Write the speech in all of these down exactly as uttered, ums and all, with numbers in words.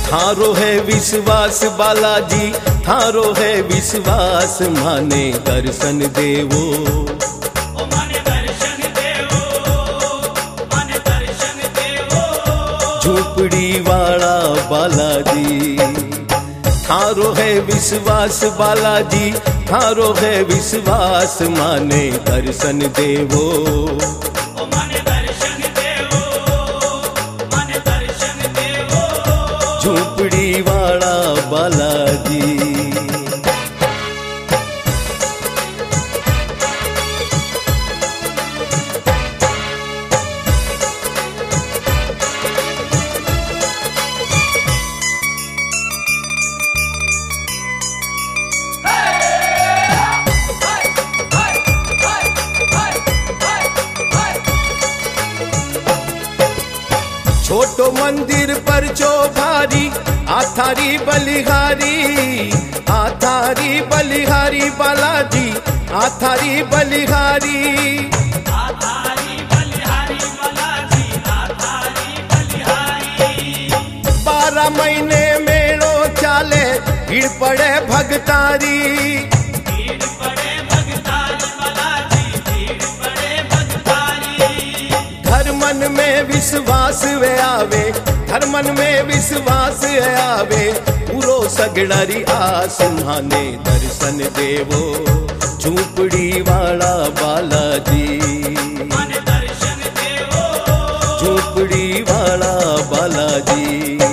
थारो है विश्वास बालाजी, थारो है विश्वास, माने दर्शन देवो, ओ माने दर्शन देवो, माने दर्शन देवो। झूपड़ी वाला बालाजी, थारो है विश्वास बालाजी, थारो है विश्वास, माने दर्शन देवो, ओ माने दर्शन देवो, माने दर्शन देवो। झूपड़ी वाला बालाजी। छोटो मंदिर पर चौभारी, आथारी बलिहारी, आथारी बलिहारी बालाजी, आथारी बलिहारी। आधारी बलिहारी बालाजी, आधारी बलिहारी। बारह महीने मेलो चाले, भीड़ पड़े भगतारी, भीड़ पड़े भगतारी बालाजी, भीड़ पड़े भगतारी। घर मन में विश्वास वे आवे, घर मन में विश्वास आवे, पूरो सगड़ारी आस, माने दर्शन देवो, झूपड़ी वाला बालाजी, माने दर्शन देवो, झूपड़ी वाला बालाजी।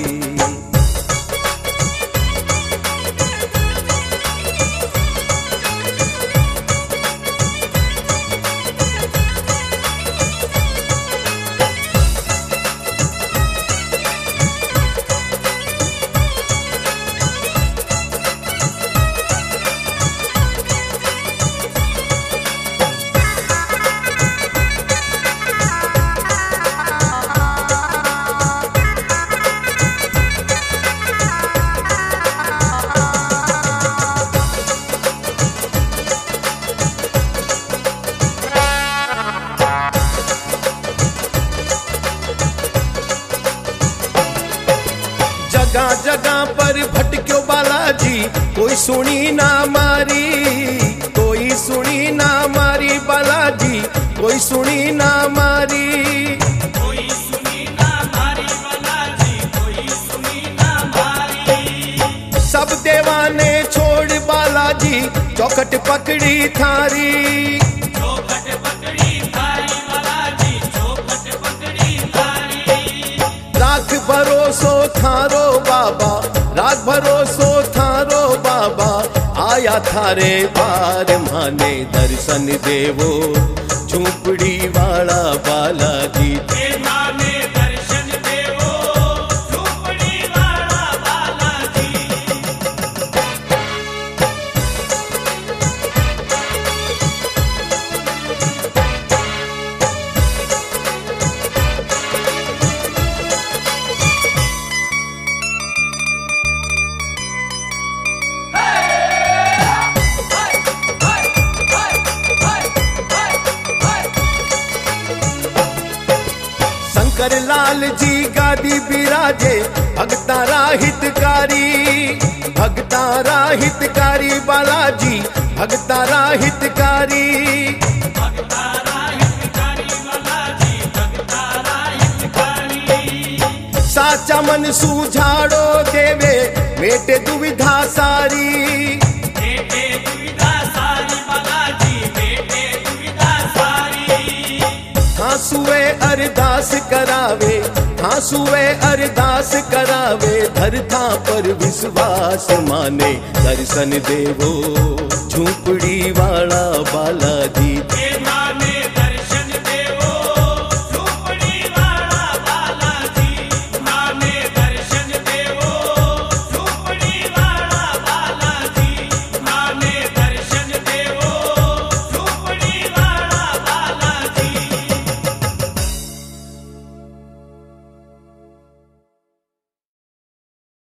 जगह जगह पर भटक्यो बालाजी, कोई सुनी ना मारी, कोई सुनी ना मारी बालाजी, कोई सुनी ना मारी। कोई सुनी ना मारी बालाजी, कोई सुनी ना मारी। सब देवाने छोड़ बालाजी, चौखट पकड़ी थारी, चौखट पकड़ी थारी बालाजी, चौखट पकड़ी थारी। राख भरोसो थारो बाबा, राख भरोसो थारो बाबा, आया थारे बार, माने दर्शन देवो, झूपड़ी वाला बालाजी। हे माने दर्शन देवो, झूपड़ी वाला बालाजी। शंकर लाल जी गादी बिराजे, भगतारा हितकारी, भगतारा हितकारी बालाजी, भगतारा हितकारी। भगतारा हितकारी बालाजी, भगतारा हितकारी। साचा मन सूझाड़ो देवे, मेटे दुविधा सारी, बेटे दुविधा सारी बालाजी, बेटे दुविधा सारी। हाँसुए अरदास करावे, हाँसुए अरदास करावे, धरता पर विश्वास, माने दर्शन देवो, झूपड़ी वाला बालाजी। हे